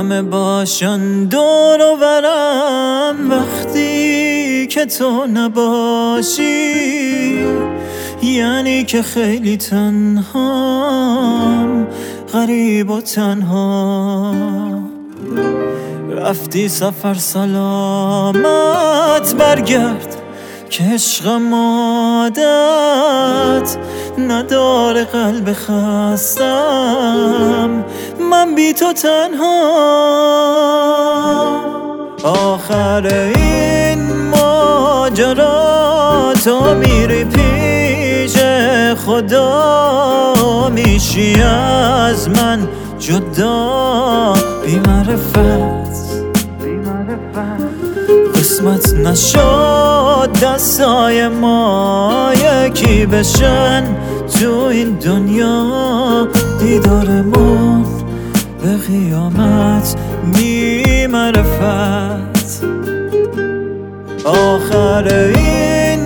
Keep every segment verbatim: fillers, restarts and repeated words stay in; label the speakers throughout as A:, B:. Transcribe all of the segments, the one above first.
A: همه باشن دور و برم، وقتی که تو نباشی یعنی که خیلی تنهام، غریب و تنها. رفتی سفر سلامت برگرد که عشقم عادت نداره، قلب خستم من بی تو تنها. آخر این ماجرا تو میری پیش خدا، میشی از من جدا بی معرفت. قسمت نشد دستای ما یکی بشن تو این دنیا، دیدارمون به قیامت بی معرفت. آخر این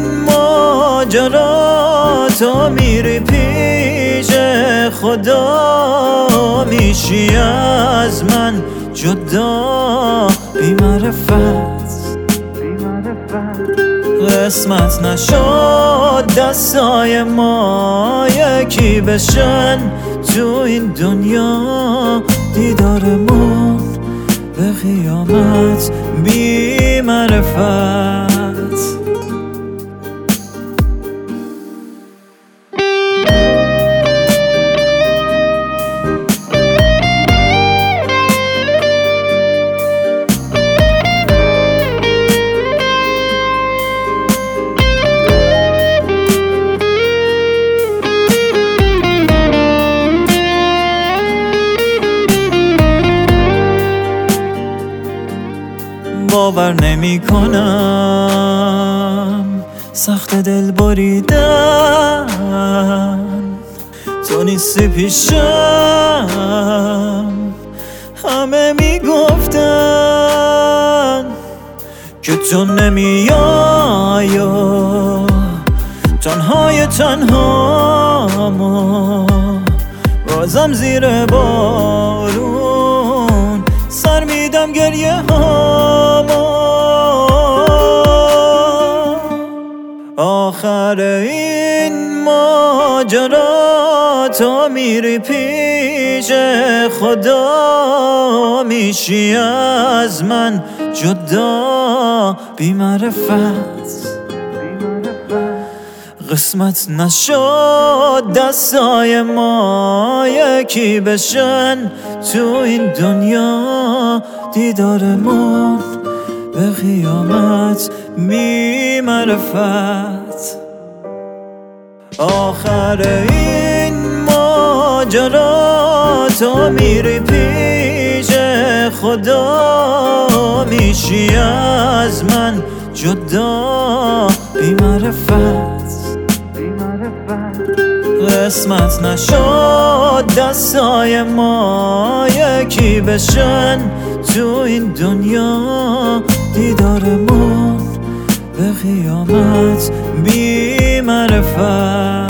A: ماجرا تو میری پیش خدا، میشی از من جدا بی معرفت. قسمت نشد دستای ما یکی بشن تو این دنیا، دیدارمون به قیامت بی معرفت. باور نمی کنم سخت دل بریدن، تو نیستی پیشم. همه می گفتن که تو نمیای و تنهای تنها ما، بازم زیر بارون سر میدم گریه هامو. آخر این ماجرا تو میری پیش خدا، میشی از من جدا بی معرفت. قسمت نشد دستای ما یکی بشن تو این دنیا، دیدارمون به قیامت بی معرفت. آخر این ماجرا تو میری پیش خدا، میشی از من جدا بی معرفت. قسمت نشد دستای ما یکی بشن تو این دنیا، دیدارمون به قیامت بی معرفت.